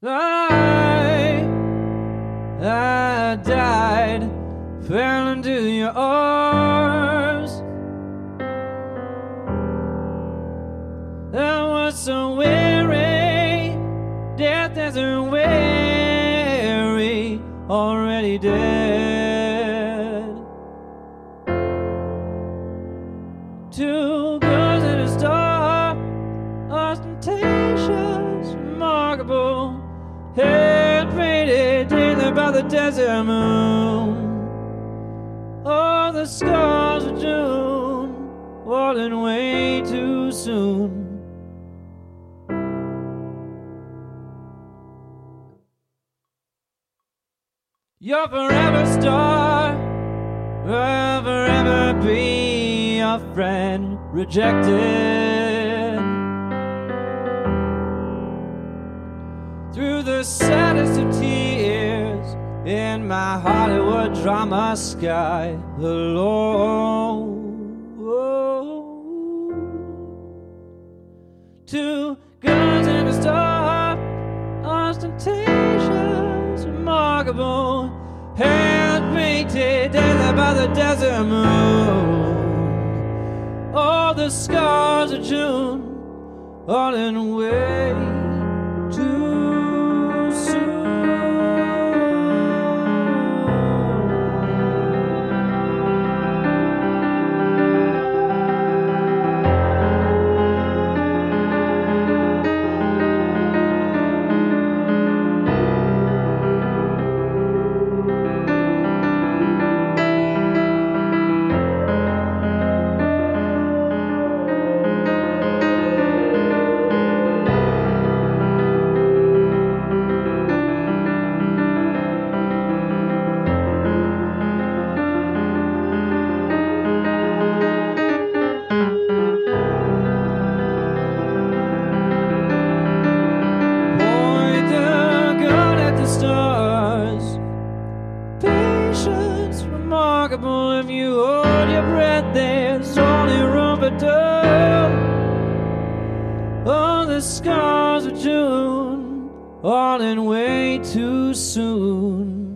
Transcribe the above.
I died, fell into your arms. I was so weary, death isn't weary, already dead. Two girls in a star, ostentatious, remarkable, head painted daily by the desert moon. All the scars of June, falling way too soon. You're forever star, I'll forever be your friend, rejected. Through the saddest of tears, in my Hollywood drama sky, alone. Two guns in a star, ostentatious, remarkable, hand painted daily by the desert moon. All the scars of June, all in a way too soon. If you hold your breath, there's only room for two. All the scars of June, all in way too soon.